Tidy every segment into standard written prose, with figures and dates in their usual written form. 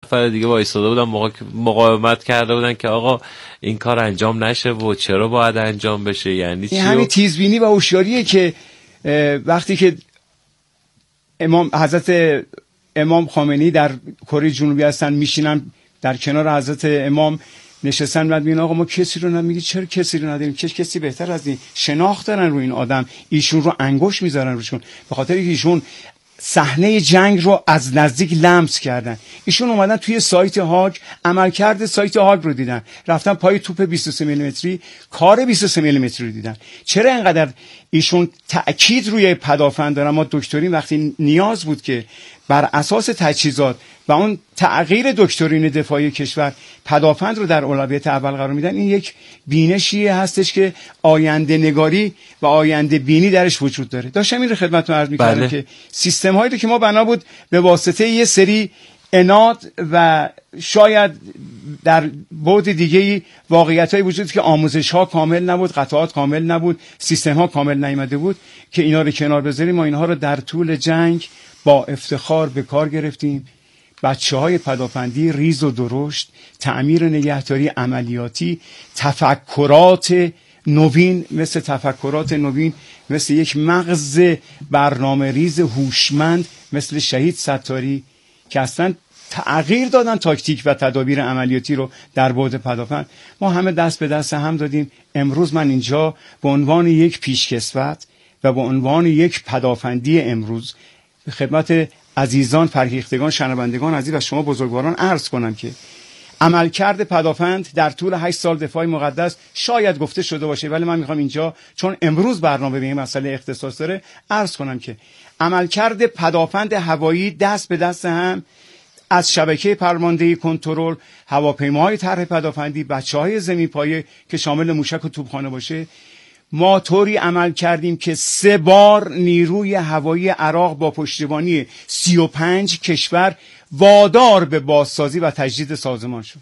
نفر دیگه وایساده بودن مقاومت کرده بودن که آقا این کار انجام نشه و چرا باید انجام بشه. یعنی این همین تیزبینی و هوشیاریه که وقتی که حضرت امام خامنه‌ای در کره جنوبی هستن، میشینن در کنار حضرت امام نشستن، بعد میگن آقا ما کسی رو نمیگی، چرا کسی رو نداریم، کسی بهتر از این، شناخت دارن رو این آدم، ایشون رو انگشت میذارن روشون، به خاطر اینکه ایشون صحنه جنگ رو از نزدیک لمس کردن. ایشون اومدن توی سایت هاگ، عملکرد سایت هاگ رو دیدن، رفتن پای توپ 23 میلیمتری، کار 23 میلیمتری رو دیدن. چرا اینقدر ایشون تأکید روی پدافند دارن؟ ما دکترین وقتی نیاز بود که بر اساس تجهیزات و اون تغییر دکترین دفاعی کشور پدافند رو در اولویت اول قرار میدن، این یک بینشی هستش که آینده نگاری و آینده بینی درش وجود داره. داشتم این رو خدمتتون عرض می‌کردم که سیستم هایی رو که ما بنا بود به واسطه یه سری اناد و شاید در بعد دیگه واقعیت‌های وجود که آموزش‌ها کامل نبود، قطعات کامل نبود، سیستم‌ها کامل نیامده بود که اینا رو کنار بذاریم. ما اینها رو در طول جنگ با افتخار به کار گرفتیم. بچه‌های پدافندی ریز و درشت، تعمیر نگهداری عملیاتی، تفکرات نوین مثل یک مغز برنامه ریز هوشمند مثل شهید ستاری که اصلا تغییر دادن تاکتیک و تدابیر عملیاتی رو در بعد پدافند. ما همه دست به دست هم دادیم. امروز من اینجا به عنوان یک پیشکسوت و به عنوان یک پدافندی امروز خدمت عزیزان، فرهیختگان، شنوندگان عزیز و شما بزرگواران عرض کنم که عملکرد پدافند در طول 8 سال دفاع مقدس شاید گفته شده باشه، ولی من میخوام اینجا چون امروز برنامه به این مسئله اختصاص داره عرض کنم که عملکرد پدافند هوایی دست به دست هم از شبکه پرونده‌ای کنترل، هواپیماهای طرح پدافندی، بچه‌های زمین‌پایه که شامل موشک و توپخانه باشه، ما طوری عمل کردیم که 3 بار نیروی هوایی عراق با پشتیبانی 35 کشور وادار به بازسازی و تجدید سازمان شد.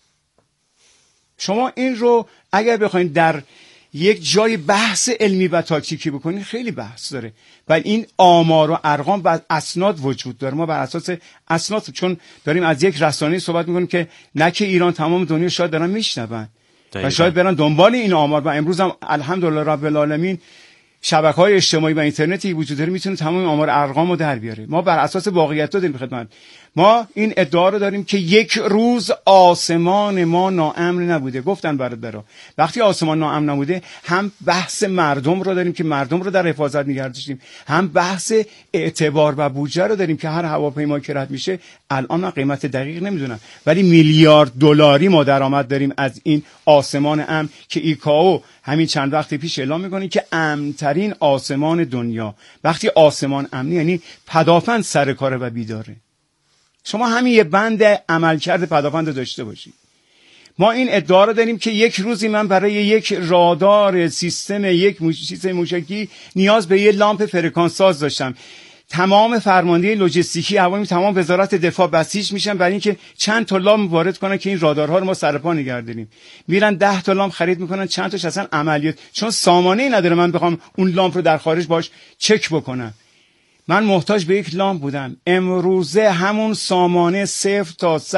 شما این رو اگر بخواید در یک جای بحث علمی و تاکتیکی بکنید خیلی بحث داره، ولی این آمار و ارقام و اسناد وجود داره. ما بر اساس اسناد، چون داریم از یک رسانه صحبت میکنیم که نه که ایران، تمام دنیا شاید دارن میشنون و شاید برن دنبال این آمار و امروز هم الحمدلله رب العالمین شبکه‌های اجتماعی و اینترنتی وجود داره میتونه تمام آمار ارقام رو در بیاره. ما بر اساس واقعیت داریم خدمت. ما این ادعا رو داریم که یک روز آسمان ما ناامن نبوده. گفتن برادرها وقتی آسمان ناامن نبوده، هم بحث مردم رو داریم که مردم رو در حفاظت نگه داشتیم، هم بحث اعتبار و بودجه رو داریم که هر هواپیما که رد میشه، الان من قیمت دقیق نمیدونم ولی میلیارد دلاری ما درآمد داریم از این آسمان امن که ایکائو همین چند وقت پیش اعلام میکنه که امن‌ترین آسمان دنیا. وقتی آسمان امنی یعنی پدافند سر کاره و بیداره. شما همین یه بند عملکرد پدافند داشته باشید. ما این ادعا رو داریم که یک روزی من برای یک رادار سیستم سیستم موشکی نیاز به یه لامپ فرکانس ساز داشتم. تمام فرماندهی لوجستیکی هوایی، تمام وزارت دفاع بسیج میشن برای اینکه چند تا لامپ وارد کنن که این رادارها رو ما سرپا نگه داریم. میرن 10 تا لامپ خرید میکنن، چند تاش اصلا عملیات، چون سامانه‌ای نداره من بخوام اون لامپ رو در خارج باش چک بکنم. من محتاج به یک لامپ بودم. امروزه همون سامانه 0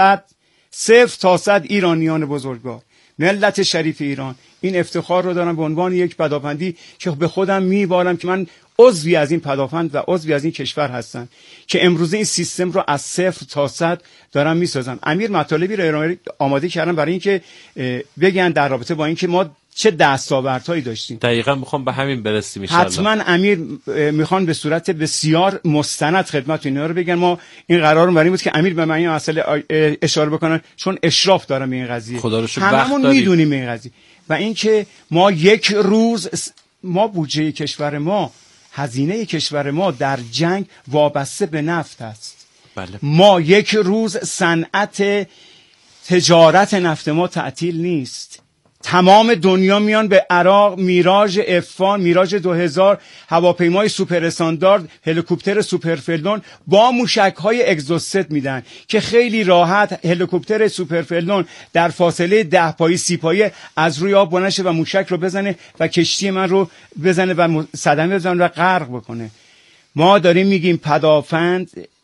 تا 100 ایرانیان بزرگوار، ملت شریف ایران، این افتخار رو دارم به عنوان یک پدافندی که به خودم میبارم که من عضوی از این پدافند و عضوی از این کشور هستم که امروزه این سیستم رو از 0 تا 100 دارم میسازم. امیر مطالبی رو آماده کردم برای اینکه بگن در رابطه با اینکه ما چه دستاوردهایی داشتیم. دقیقاً میخوام به همین برسیم ان شاء الله. حتما امیر میخوان به صورت بسیار مستند خدمت اینا رو بگن. ما این قرار بریم بود که امیر به من این مسئله اشاره بکنن چون اشراف دارم به این قضیه. خدا رو شکر هممون میدونیم این قضیه. و اینکه ما یک روز ما بودجه کشور ما، هزینه کشور ما در جنگ وابسته به نفت است. بله. ما یک روز صنعت تجارت نفت ما تعطیل نیست. تمام دنیا میان به عراق میراژ افان، میراژ 2000، هواپیمای سوپر استاندارد، هلیکوپتر سوپر فلدون با موشک‌های اگزوست میدن که خیلی راحت هلیکوپتر سوپر فلدون در فاصله 10 پایی 30 پایی از روی آب بلند شه و موشک رو بزنه و کشتی من رو بزنه و صدمه بزنه و غرق بکنه. ما داریم میگیم پدافند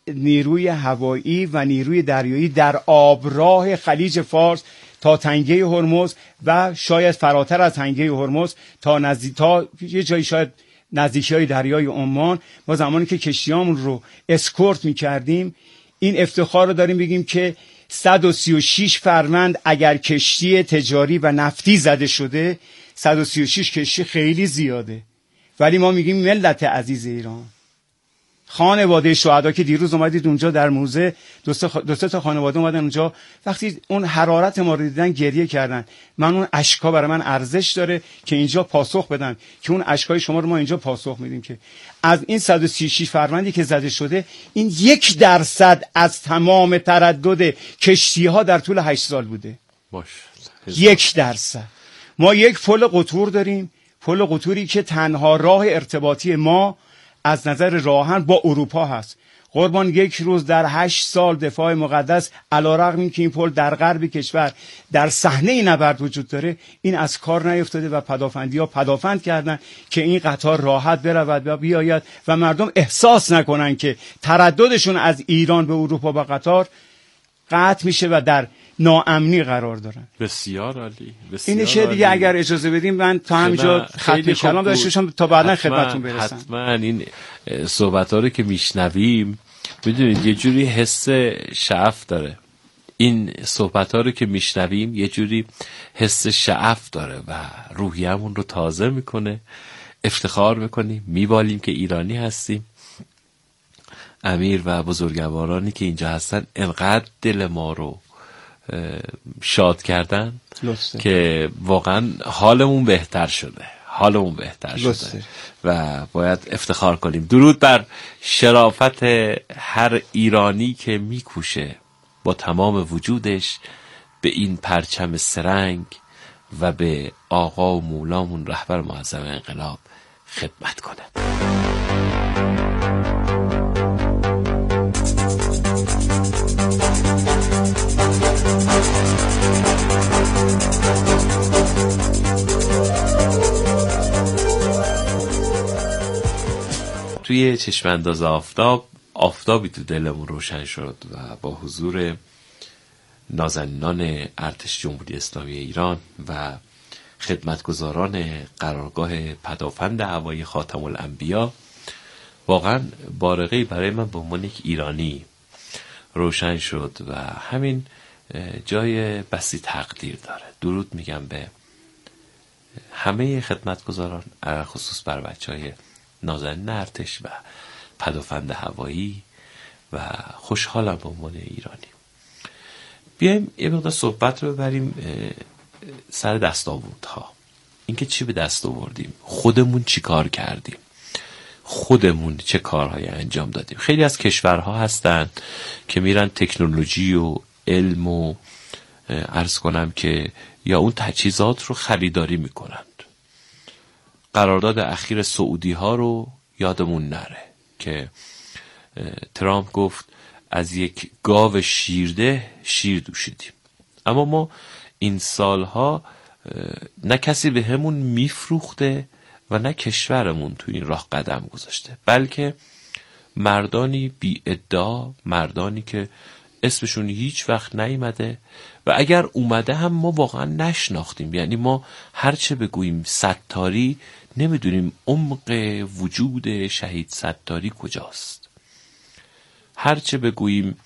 نیروی هوایی و نیروی دریایی در آبراه خلیج فارس تا تنگه هرمز و شاید فراتر از تنگه هرمز تا یه جایی شاید نزدیکی‌های دریای عمان. ما زمانی که کشتیامون رو اسکورت می‌کردیم این افتخار رو داریم بگیم که 136 فروند اگر کشتی تجاری و نفتی زده شده 136 کشتی خیلی زیاده، ولی ما میگیم ملت عزیز ایران، خانواده شهدا که دیروز اومدید اونجا در موزه دو سه تا خانواده اومدن اونجا، وقتی اون حرارت ما رو دیدن گریه کردن. من اون اشکا برای من ارزش داره که اینجا پاسخ بدن که اون اشکای شما رو ما اینجا پاسخ میدیم که از این 136 فروندی که زده شده این 1% از تمام تردد کشتی ها در طول 8 سال بوده. 1%. ما یک پل قطور داریم، پل قطوری که تنها راه ارتباطی ما از نظر راهن با اروپا هست. قربان یک روز در 8 سال دفاع مقدس علیرغم اینکه این پل در غرب کشور در صحنه نبرد وجود داره این از کار نیفتاده و پدافندی‌ها پدافند کردن که این قطار راحت برود و بیاید و مردم احساس نکنن که ترددشون از ایران به اروپا با قطار قطع میشه و در ناامنی قرار دارن. بسیار عالی. اینه که دیگه اگر اجازه بدیم من تا همینجا ختم کلام داشته باشم تا بعدا خدمتتون برسم. حتما این صحبت‌ها رو که میشنویم میدونید یه جوری حس شعف داره. این صحبت‌ها رو که میشنویم یه جوری حس شعف داره و روحیه‌مون رو تازه میکنه. افتخار میکنیم، میبالیم که ایرانی هستیم. امیر و بزرگوارانی که اینجا هستن انقدر دل ما رو شاد کردن که واقعا حالمون بهتر شده و باید افتخار کنیم. درود بر شرافت هر ایرانی که میکوشه با تمام وجودش به این پرچم سرنگ و به آقا و مولامون رهبر معظم انقلاب خدمت کنه. توی چشمانداز آفتابی تو دلمون روشن شد و با حضور نازنینان ارتش جمهوری اسلامی ایران و خدمتگزاران قرارگاه پدافند هوایی خاتم الانبیا واقعا بارقه‌ای برای من به عنوان یک ایرانی روشن شد و همین جای بسی تقدیر داره. درود میگم به همه خدمتگزاران، خصوص بر بچهای نازنین ارتش و پدافند هوایی و خوشحالم به عنوان ایرانی. بیایم یه مقدار صحبت رو ببریم سر دستاوردها. اینکه چی به دست آوردیم، خودمون چی کار کردیم، خودمون چه کارهایی انجام دادیم. خیلی از کشورها هستن که میرن تکنولوژی و علم و عرض کنم که یا اون تجهیزات رو خریداری میکنند. قرارداد اخیر سعودی ها رو یادمون نره که ترامپ گفت از یک گاو شیرده شیر دوشیدیم. اما ما این سالها نه کسی به همون میفروخته و نه کشورمون تو این راه قدم گذاشته، بلکه مردانی بی ادعا، مردانی که اسمشون هیچ وقت نیامده و اگر اومده هم ما واقعا نشناختیم. یعنی ما هرچه بگوییم ستاری نمیدونیم عمق وجود شهید ستاری کجاست. هرچه بگوییم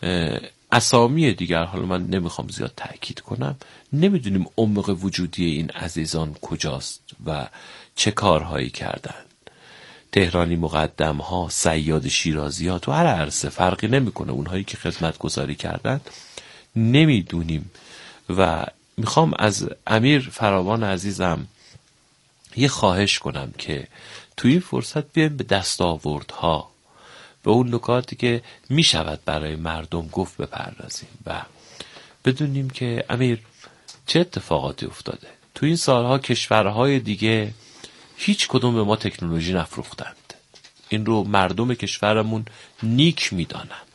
اسامی دیگر، حالا من نمیخوام زیاد تأکید کنم، نمیدونیم عمق وجودی این عزیزان کجاست و چه کارهایی کردن. تهرانی مقدم ها، صیاد شیرازی ها، تو هر عرصه فرقی نمیکنه، اونهایی که خدمت گذاری کردن نمیدونیم. و میخوام از امیر فراوان عزیزم یه خواهش کنم که توی این فرصت بیایم به دستاوردها، به اون نکاتی که میشود برای مردم گفت بپردازیم و بدونیم که امیر چه اتفاقاتی افتاده. تو این سالها کشورهای دیگه هیچ کدوم به ما تکنولوژی نفروختند. این رو مردم کشورمون نیک میدانند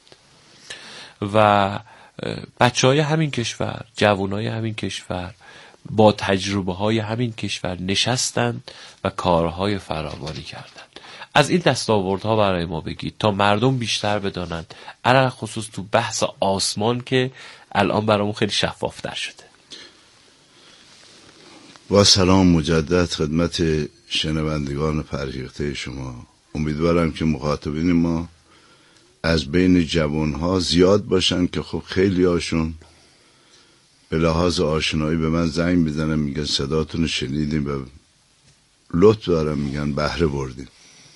و بچهای همین کشور، جوانای همین کشور با تجربه های همین کشور نشستند و کارهای فراوانی کردند. از این دستاوردها برای ما بگید تا مردم بیشتر بدانند، علل خصوص تو بحث آسمان که الان برامون خیلی شفافتر شده. با سلام مجدد خدمت شنوندگان فرهیخته شما. امیدوارم که مخاطبین ما از بین جوانها زیاد باشن که خب خیلی هاشون به لحاظ آشنایی به من زنگ میزنن میگن صداتون رو شنیدیم و لطف دارم میگن بهره بردیم.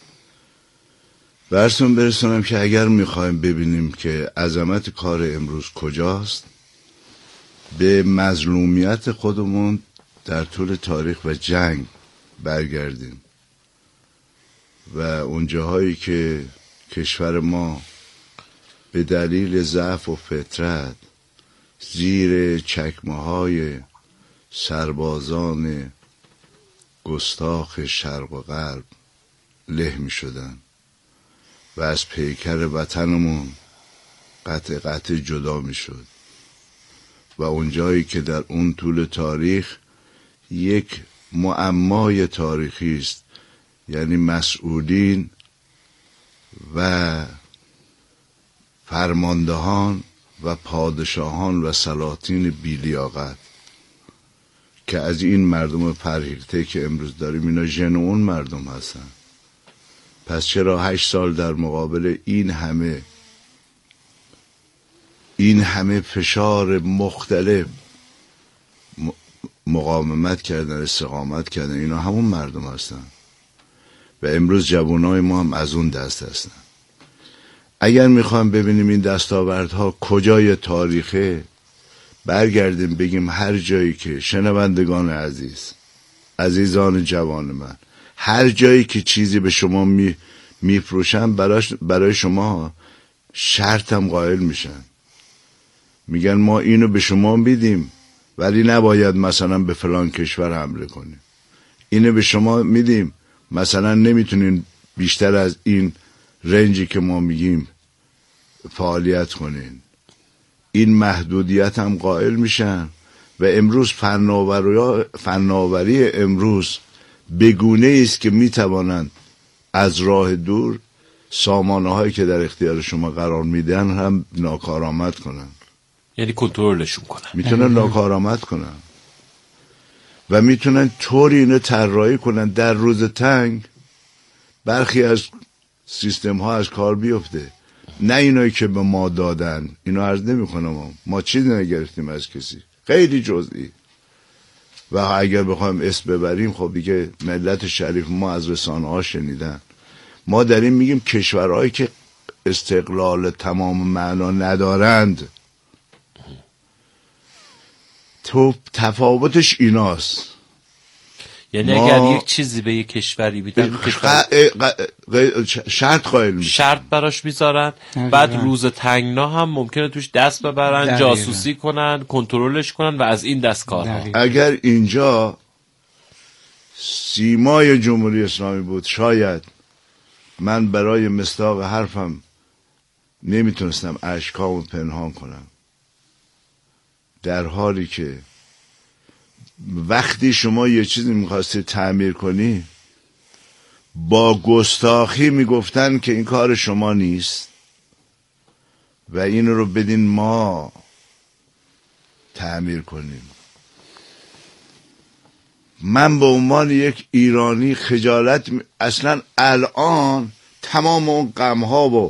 برسون برسونم که اگر میخوایم ببینیم که عظمت کار امروز کجاست، به مظلومیت خودمون در طول تاریخ و جنگ برگردیم و اون جاهایی که کشور ما به دلیل ضعف و فطرت زیر چکمه‌های سربازان گستاخ شرق و غرب له می شدن و از پیکر وطنمون قطع قطع جدا می شد و اون جایی که در اون طول تاریخ یک معمای تاریخی است، یعنی مسئولین و فرماندهان و پادشاهان و سلاطین بی‌لیاقت که از این مردم فرهیخته که امروز داریم اینا ژنون مردم هستن. پس چرا 8 سال در مقابل این همه فشار مختلف مقاومت کردن، استقامت کردن؟ اینا همون مردم هستن و امروز جوانای ما هم از اون دست هستن. اگر میخوایم ببینیم این دستاوردها کجای تاریخه، برگردیم بگیم هر جایی که شنوندگان عزیزان جوان من، هر جایی که چیزی به شما میفروشن برای شما شرط هم قائل میشن، میگن ما اینو به شما میدیم ولی نباید مثلا به فلان کشور حمله کنیم، اینو به شما میدیم مثلا نمیتونین بیشتر از این رنجی که ما میگیم فعالیت کنین. این محدودیت هم قائل میشن و امروز فناوری امروز بگونه است که میتوانند از راه دور سامانه هایی که در اختیار شما قرار میدن هم ناکارآمد کنن، یعنی کنترلشون کنن، میتونن ناکارآمد کنن و میتونن طوری اینو طراحی کنن در روز تنگ برخی از سیستم ها از کار بیفته. نه اینایی که به ما دادن، اینو عرض نمی کنم، ما چیزی نگرفتیم از کسی، خیلی جزئی و اگر بخوایم اسم ببریم خب دیگه ملت شریف ما از رسانه ها شنیدن. ما داریم میگیم کشورهایی که استقلال تمام معنا ندارند، تو تفاوتش ایناست. یعنی اگر یک چیزی به یک کشوری میدن شرط قائل میشن، شرط براش میذارن، بعد روز تنگنا هم ممکنه توش دست ببرن، جاسوسی کنن، کنترلش کنن و از این دست کارها. اگر اینجا سیمای جمهوری اسلامی بود شاید من برای مصداق حرفم نمیتونستم اشکامو پنهان کنم، در حالی که وقتی شما یه چیزی میخواستی تعمیر کنی با گستاخی میگفتن که این کار شما نیست و این رو بدین ما تعمیر کنیم. من به عنوان یک ایرانی خجالت اصلا الان تمام اون غم‌ها و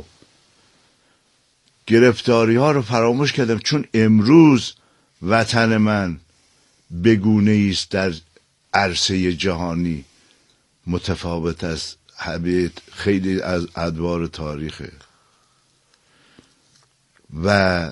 گرفتاری‌ها رو فراموش کردم، چون امروز وطن من بگونه است در عرصه جهانی متفاوت از خیلی از ادوار تاریخه و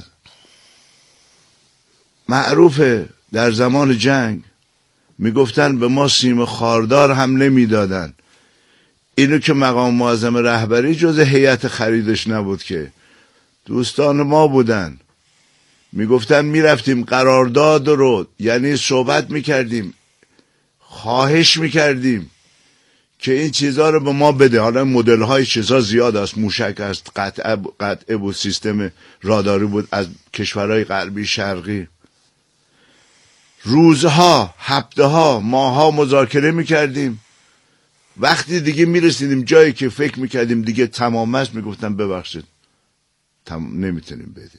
معروفه در زمان جنگ میگفتن به ما سیم خاردار هم نمیدادن. اینو که مقام معظم رهبری جز هیئت خریدش نبود که دوستان ما بودن، میگفتن میرفتیم قرارداد رو، یعنی صحبت میکردیم، خواهش میکردیم که این چیزها رو به ما بده. حالا مدل های چیزها زیاد است، موشک است، قطعه بود، سیستم راداری بود از کشورهای غربی شرقی. روزها، هفته ها، ماه ها مذاکره میکردیم وقتی دیگه میرسیدیم جایی که فکر میکردیم دیگه تمام است، میگفتن ببخشید نمیتونیم بدیم.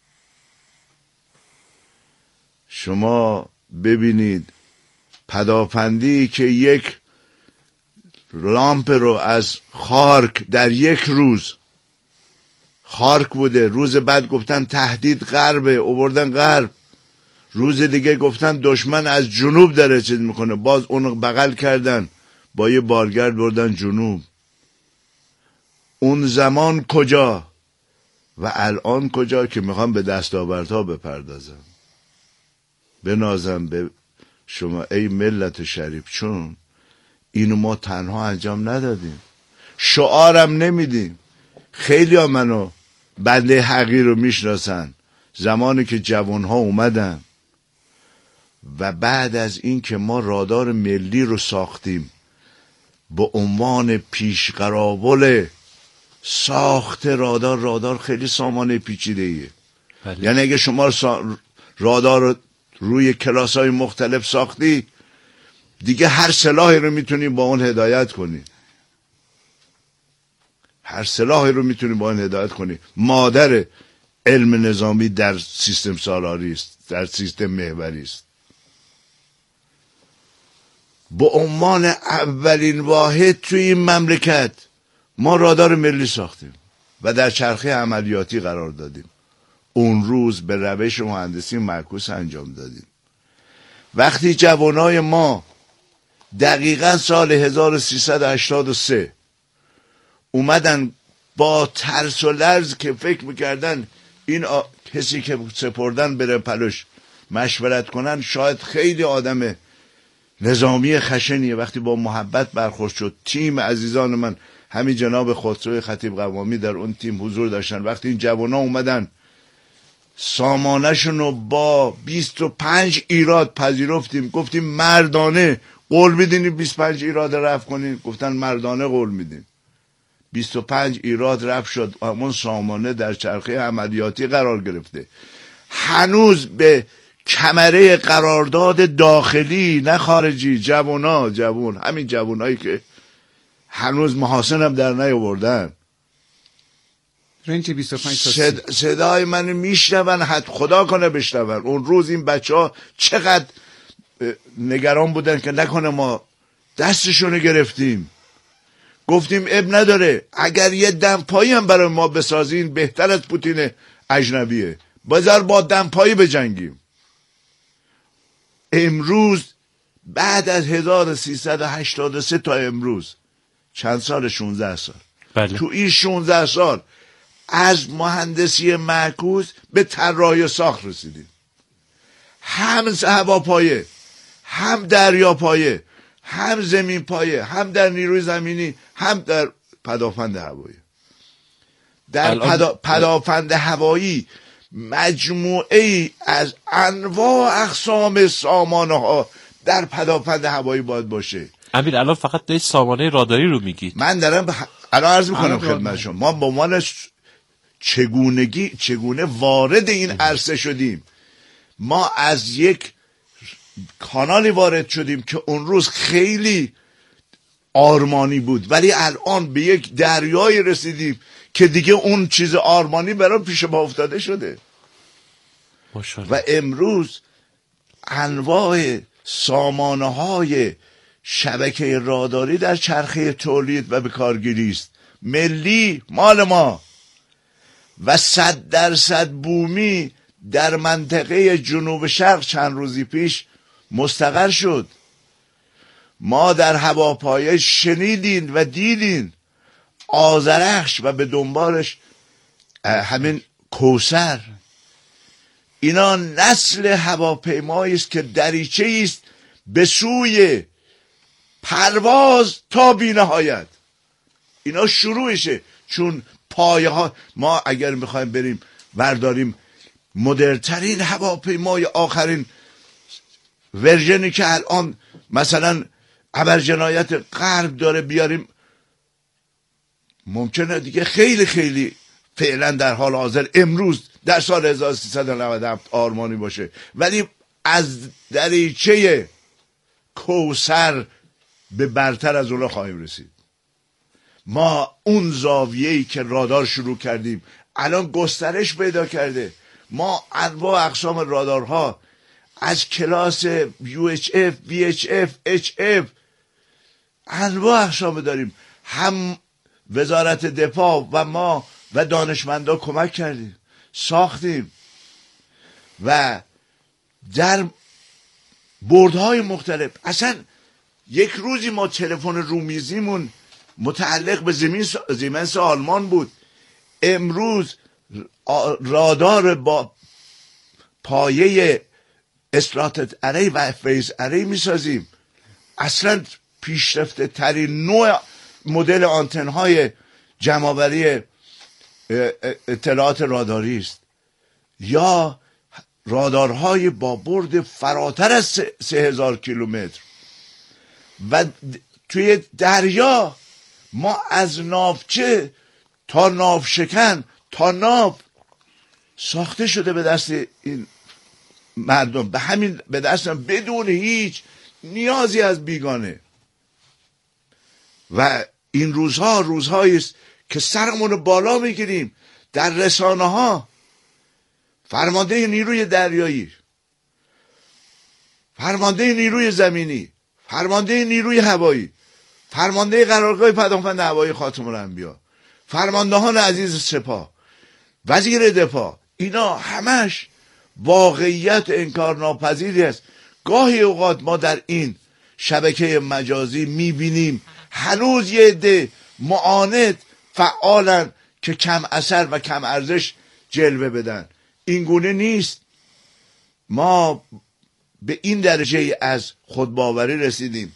شما ببینید پدافندی که یک لامپ رو از خارک در یک روز، خارک بوده، روز بعد گفتن تهدید غربه، آوردن غرب، روز دیگه گفتن دشمن از جنوب داره چیز میکنه، باز اون بغل کردن با یه بارگرد بردن جنوب. اون زمان کجا و الان کجا که میخوام به دستاوردها بپردازم، بنازم به شما ای ملت شریف، چون اینو ما تنها انجام ندادیم، شعارم نمیدیم. خیلی ها منو بنده حقیر رو میشناسن، زمانی که جوانها اومدن و بعد از این که ما رادار ملی رو ساختیم به عنوان پیشقراول ساخت رادار خیلی سامانه پیچیده ایه. یعنی اگه شما رادار رو روی کلاس های مختلف ساختی دیگه هر سلاحی رو میتونی با اون هدایت کنی، هر سلاحی رو میتونی با اون هدایت کنی. مادر علم نظامی در سیستم سالاری است، در سیستم محوری است. به عنوان اولین واحد توی این مملکت ما رادار ملی ساختیم و در چرخه عملیاتی قرار دادیم. اون روز به روش مهندسی معکوس انجام دادیم. وقتی جوانای ما دقیقا سال 1383 اومدن با ترس و لرز که فکر میکردن این کسی که سپردن بره پلوش مشورت کنن، شاید خیلی آدم نظامی خشنیه، وقتی با محبت برخورد شد. تیم عزیزان من، همین جناب خسرو خطیب قوامی در اون تیم حضور داشتن. وقتی این جوانا اومدن سامانه‌شون رو با 25 ایراد پذیرفتیم، گفتیم مردانه قول میدین 25 ایراد رفع کنین؟ گفتن مردانه قول میدیم. 25 ایراد رفع شد، همون سامانه در چرخه عملیاتی قرار گرفته. هنوز به کمره قرارداد داخلی نه خارجی جوان همین جوانایی که هنوز محاسن هم در نیاوردن رنج 25 صدای من میشنون، حد خدا کنه بشنون. اون روز این بچه ها چقدر نگران بودن که نکنه ما دستشونو گرفتیم. گفتیم اب نداره، اگر یه دمپایی هم برای ما بسازین بهتر از پوتین اجنبیه، بذار با دمپایی بجنگیم. امروز بعد از 1383 تا امروز چند سال؟ 16 سال. بله. تو این 16 سال از مهندسی معکوس به طراحی ساخت رسیدیم. هم هواپایه، هم دریاپایه، هم زمین پایه، هم در نیروی زمینی، هم در پدافند هوایی. در پدافند هوایی مجموعه ای از انواع اقسام سامانه ها در پدافند هوایی باید باشه. امیر الان فقط دارید سامانه راداری رو میگید. من دارم الان عرض میکنم خدمت شما، ما به عنوان چگونه وارد این عرصه شدیم. ما از یک کانالی وارد شدیم که اون روز خیلی آرمانی بود، ولی الان به یک دریایی رسیدیم که دیگه اون چیز آرمانی برای پیش ما افتاده شده. و امروز انواع سامانه های شبکه راداری در چرخه تولید و به کارگیری است. ملی مال ما و 100% بومی در منطقه جنوب شرق چند روزی پیش مستقر شد. ما در هواپایه شنیدین و دیدین آذرخش و به دنبالش همین کوثر. اینا نسل هواپیمایی است که دریچه است به سوی پرواز تا بی‌نهایت. اینا شروعشه، چون پایه ها ما اگر میخوایم بریم ورداریم مدرن‌ترین هواپیمای آخرین ورژنی که الان مثلا ابرجنایت غرب داره بیاریم، ممکنه دیگه خیلی خیلی فعلا در حال حاضر امروز در سال 1397 آرمانی باشه، ولی از دریچه کوثر به برتر از اونا خواهیم رسید. ما اون زاویه‌ای که رادار شروع کردیم الان گسترش پیدا کرده. ما انواع اقسام رادارها از کلاس UHF، VHF، HF انواع اقسام داریم. هم وزارت دفاع و ما و دانشمندا کمک کردیم، ساختیم و در بردهای مختلف. اصلا یک روزی ما تلفن رومیزیمون متعلق به زیمنس آلمان بود، امروز رادار با پایه استراتت اری و فیز اری میسازیم. اصلا پیشرفته ترین نوع مدل آنتن های جمع‌آوری اطلاعات راداری است، یا رادارهای با برد فراتر از 3000 کیلومتر. و توی دریا ما از ناوچه تا ناوشکن تا ناو ساخته شده به دست این مردم، به همین به دست بدون هیچ نیازی از بیگانه. و این روزها روزهایی است که سرمون رو بالا میگیریم در رسانه ها. فرمانده نیروی دریایی، فرمانده نیروی زمینی، فرمانده نیروی هوایی، فرمانده قرارگاه پدافند هوایی خاتم الانبیا، فرماندهان عزیز سپاه، وزیر دفاع، اینا همش واقعیت انکارناپذیری است. گاهی اوقات ما در این شبکه مجازی میبینیم هنوز یه عده معاند فعالن که کم اثر و کم ارزش جلوه بدن. این گونه نیست. ما به این درجه از خودباوری رسیدیم.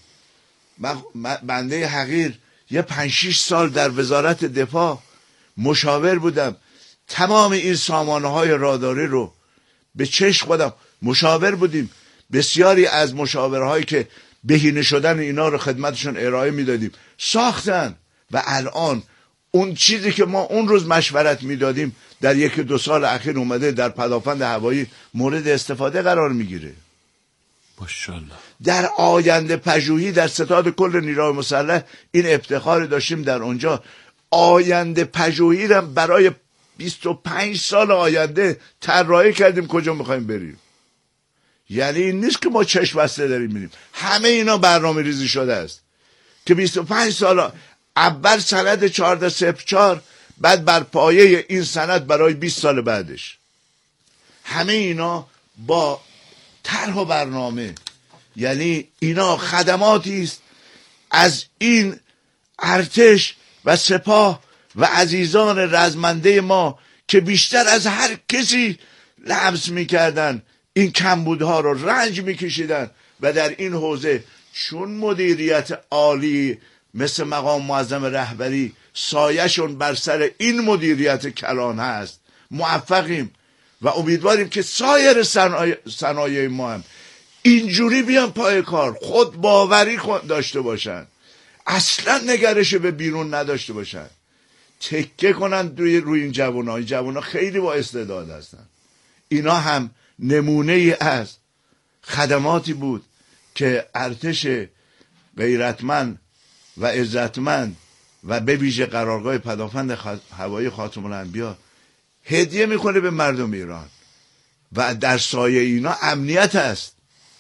بنده حقیر یه 5-6 سال در وزارت دفاع مشاور بودم. تمام این سامانه های راداری رو به چشم خودم مشاور بودیم. بسیاری از مشاورهایی که بهینه شدن اینا رو خدمتشون ارائه میدادیم ساختن و الان اون چیزی که ما اون روز مشورت میدادیم در 1-2 سال اخیر اومده در پدافند هوایی مورد استفاده قرار میگیره. ماشاءالله. در آینده پژوهی در ستاد کل نیروی مسلح این افتخار داشتیم در اونجا. آینده پژوهی رو برای 25 سال آینده طراحی کردیم کجا میخوایم بریم. یعنی این نیست که ما چشم بسته داریم میریم، همه اینا برنامه ریزی شده است که 25 سال اول سند 1404 بعد بر پایه این سند برای 20 سال بعدش، همه اینا با طرح و برنامه. یعنی اینا خدماتی است از این ارتش و سپاه و عزیزان رزمنده ما که بیشتر از هر کسی لمس میکردن این کمبودها رو، رنج میکشیدن و در این حوزه چون مدیریت عالی مثل مقام معظم رهبری سایه‌شون بر سر این مدیریت کلان هست، موفقیم و امیدواریم که سایر صنایع ما هم اینجوری بیان پای کار، خود باوری داشته باشن، اصلا نگرش به بیرون نداشته باشن، تکیه کنن روی این جوان‌ها. این جوان‌ها خیلی با استعداد هستن. اینا هم نمونه ای از خدماتی بود که ارتش غیرتمند و عزتمند و به ویژه قرارگاه پدافند هوایی خاتم الانبیا هدیه میکنه به مردم ایران و در سایه اینا امنیت است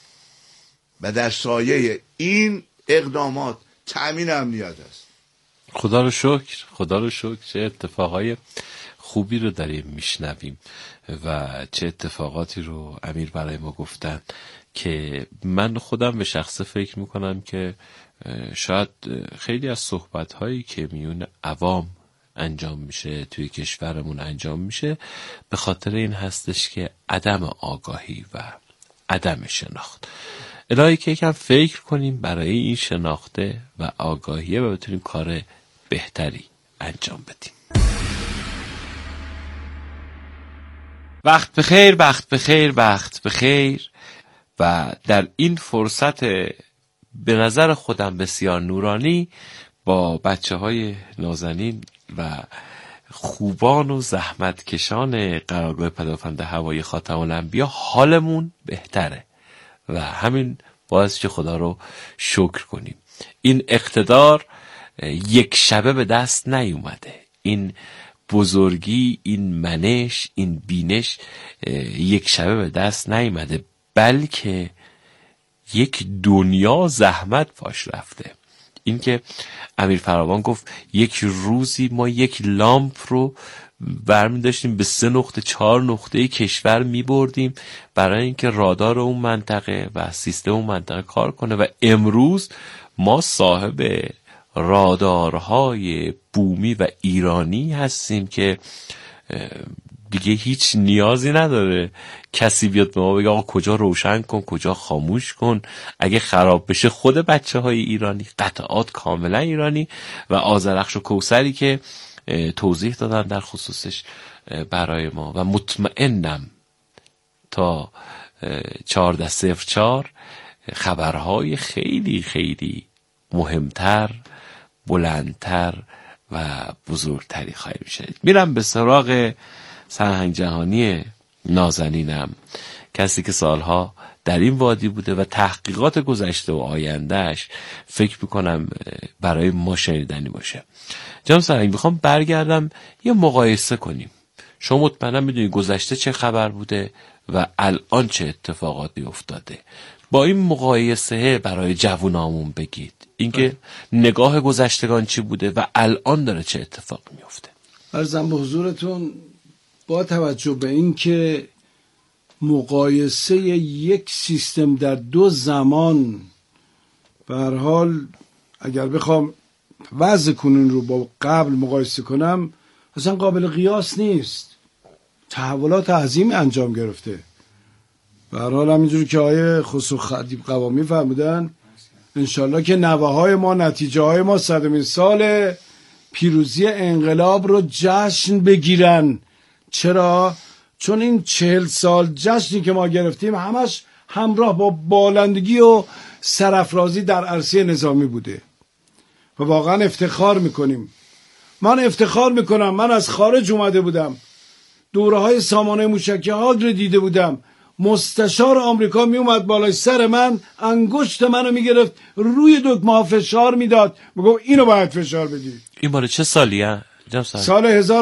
و در سایه این اقدامات تأمین امنیت است. خدا رو شکر، خدا رو شکر چه اتفاقای خوبی رو داریم میشنویم و چه اتفاقاتی رو امیر برای ما گفتن که من خودم به شخصه فکر میکنم که شاید خیلی از صحبت‌هایی که میون عوام انجام میشه توی کشورمون انجام میشه به خاطر این هستش که عدم آگاهی و عدم شناخت. الهی که یکم فکر کنیم برای این شناخته و آگاهیه و بتونیم کار بهتری انجام بدیم. وقت بخیر، وقت بخیر، وقت بخیر. و در این فرصت به نظر خودم بسیار نورانی با بچه‌های نازنین و خوبان و زحمتکشان قرارگاه پدافند هوایی خاتم الانبیا حالمون بهتره و همین باعث که خدا رو شکر کنیم. این اقتدار یک شبه به دست نیومده، این بزرگی، این منش، این بینش یک شبه به دست نیومده، بلکه یک دنیا زحمت پاش رفته. این که امیر فراوان گفت یک روزی ما یک لامپ رو برمی داشتیم به 3 نقطه 4 نقطه کشور می بردیم برای اینکه رادار اون منطقه و سیستم اون منطقه کار کنه، و امروز ما صاحب رادارهای بومی و ایرانی هستیم که دیگه هیچ نیازی نداره کسی بیاد به ما بگه آقا کجا روشن کن، کجا خاموش کن. اگه خراب بشه خود بچه های ایرانی، قطعات کاملا ایرانی، و آذرخش و کوثری که توضیح دادن در خصوصش برای ما، و مطمئنم تا 1404 خبرهای خیلی خیلی مهمتر، بلندتر و بزرگتری خواهیم شد. میرم به سراغ سرهنگ جهانی نازنینم، کسی که سالها در این وادی بوده و تحقیقات گذشته و آیندهش فکر میکنم برای ما شنیدنی باشه. جناب سرهنگ، میخوام برگردم یه مقایسه کنیم. شما مطمئنم میدونی گذشته چه خبر بوده و الان چه اتفاقاتی افتاده. با این مقایسه برای جوونامون بگید اینکه نگاه گذشتگان چی بوده و الان داره چه اتفاق میفته. عرضم به حضورتون با توجه به این که مقایسه یک سیستم در 2 زمان، به هر حال اگر بخوام وضع کنون رو با قبل مقایسه کنم اصلا قابل قیاس نیست. تحولات عظیمی انجام گرفته. به هر حال همینجوری که آیه خسرو خدیب قوامی فرمودن، انشالله که نوه های ما، نتیجه های ما 100مین سال پیروزی انقلاب رو جشن بگیرن. چرا؟ چون این 40 سال جشنی که ما گرفتیم همش همراه با بالندگی و سرافرازی در عرصه نظامی بوده و واقعا افتخار میکنیم. من افتخار میکنم، من از خارج اومده بودم، دوره های سامانه موشکی هاگ رو دیده بودم. مستشار آمریکا می اومد بالای سر من، انگشت منو میگرفت، روی دکمه ها فشار میداد، میگفت اینو باید فشار بدی. این مال چه سالیه؟ سال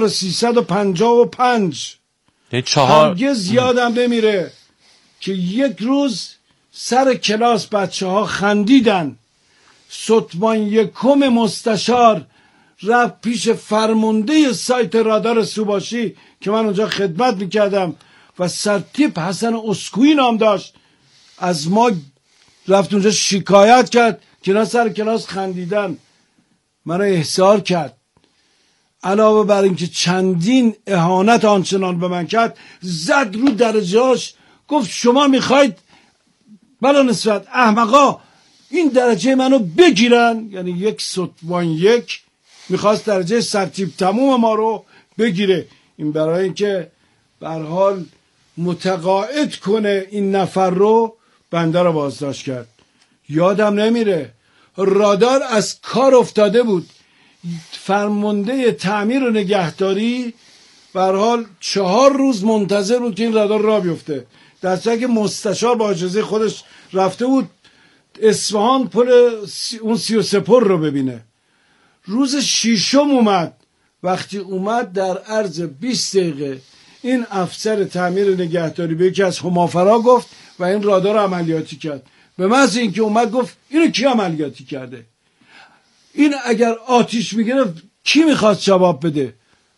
1355. هرگز یادم نمیره که یک روز سر کلاس بچه ها خندیدن. ستمان یکم مستشار رفت پیش فرمانده سایت رادار سوباشی که من اونجا خدمت میکردم و سرتیپ حسن اسکویی نام داشت، از ما رفت اونجا شکایت کرد که اینا سر کلاس خندیدن. منو احضار کرد. علاوه بر اینکه چندین اهانت آنچنان به من کرد، زد رو درجهاش، گفت شما میخواید بلا نسبت احمقا این درجه منو بگیرن. یعنی 1 ستوان 1 میخواست درجه سرتیپ تموم ما رو بگیره. این برای اینکه به هر حال متقاعد کنه این نفر رو، بنده رو بازداشت کرد. یادم نمیره رادار از کار افتاده بود. فرمانده تعمیر و نگهداری به هر حال 4 روز منتظر بود که این رادار راه بیفته، در صورتی که مستشار با اجازه خودش رفته بود اصفهان پل اون 33 پر رو ببینه. روز 6 اومد. وقتی اومد در عرض 20 دقیقه این افسر تعمیر نگهداری به یکی از همافرا گفت و این رادار عملیاتی کرد. به محض اینکه اومد گفت اینو کی عملیاتی کرده؟ این اگر آتیش میگرفت کی میخواست جواب بده؟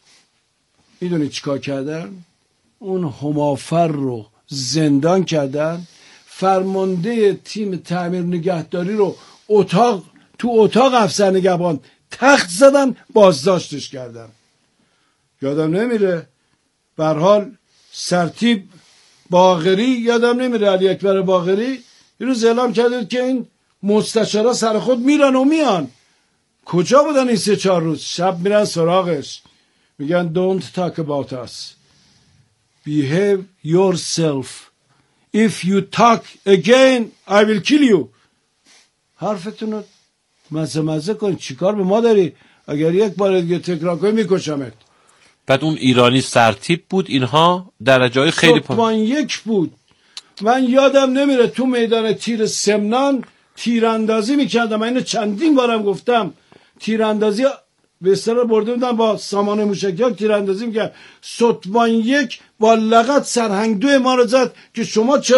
میدونی چیکار کردن؟ اون همافر رو زندان کردن، فرمانده تیم تعمیر نگهداری رو تو اتاق افسر نگهبان تخت زدن، بازداشتش کردن. یادم نمیره. به هر حال سرتیپ باقری، یادم نمیره، علی اکبر باقری این روز اعلام کرده که این مستشارا سر خود میرن و میان. کجا بودن این 3-4 روز؟ شب میرن سراغش، میگن don't talk about us, behave yourself, if you talk again I will kill you. حرفتون رو مزه کن، چیکار به ما داری؟ اگر یک بار دیگه تکرار کنی میکشمت. بعد اون ایرانی سرتیپ بود، اینها درجه‌های خیلی ستوان 1 بود. من یادم نمیره تو میدان تیر سمنان تیراندازی میکردن. من اینو چندین بارم گفتم، تیراندازی به اصطلاح برده بودن با سامان موشکی تیراندازی میکرد. ستبان یک با لغت سرهنگ 2 ما رو زد که شما چرا